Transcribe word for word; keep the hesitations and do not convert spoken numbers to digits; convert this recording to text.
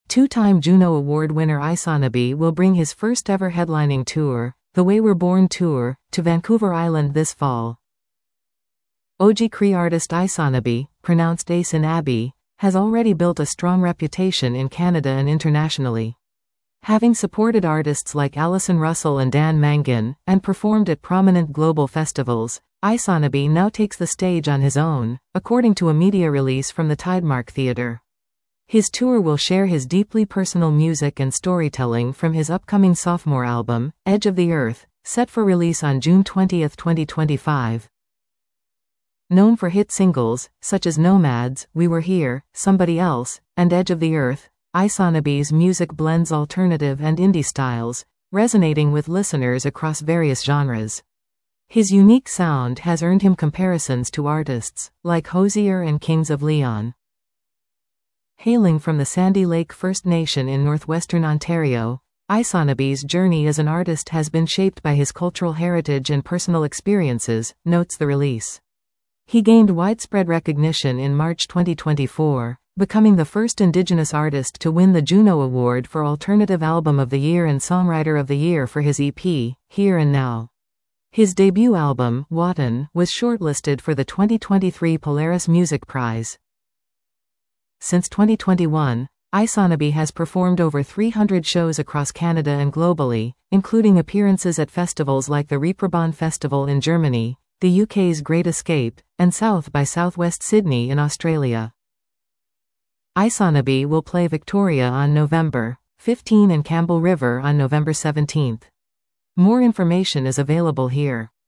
Two-time Juno Award winner Isanabe will bring his first-ever headlining tour, The Way We're Born Tour, to Vancouver Island this fall. Oji Cree artist Isanabe, pronounced Aisanabe, has already built a strong reputation in Canada and internationally. Having supported artists like Alison Russell and Dan Mangan, and performed at prominent global festivals, Isanabe now takes the stage on his own, according to a media release from the Tidemark Theatre. His tour will share his deeply personal music and storytelling from his upcoming sophomore album, Edge of the Earth, set for release on June twentieth, twenty twenty-five. Known for hit singles, such as Nomads, We Were Here, Somebody Else, and Edge of the Earth, Isanabe's music blends alternative and indie styles, resonating with listeners across various genres. His unique sound has earned him comparisons to artists like Hozier and Kings of Leon. Hailing from the Sandy Lake First Nation in northwestern Ontario, Isanabe's journey as an artist has been shaped by his cultural heritage and personal experiences, notes the release. He gained widespread recognition in March twenty twenty-four, becoming the first Indigenous artist to win the Juno Award for Alternative Album of the Year and Songwriter of the Year for his E P, Here and Now. His debut album, Watan, was shortlisted for the twenty twenty-three Polaris Music Prize. Since twenty twenty-one, Isanabe has performed over three hundred shows across Canada and globally, including appearances at festivals like the Reeperbahn Festival in Germany, the U K's Great Escape, and South by Southwest Sydney in Australia. Isanabe will play Victoria on November fifteenth and Campbell River on November seventeenth. More information is available here.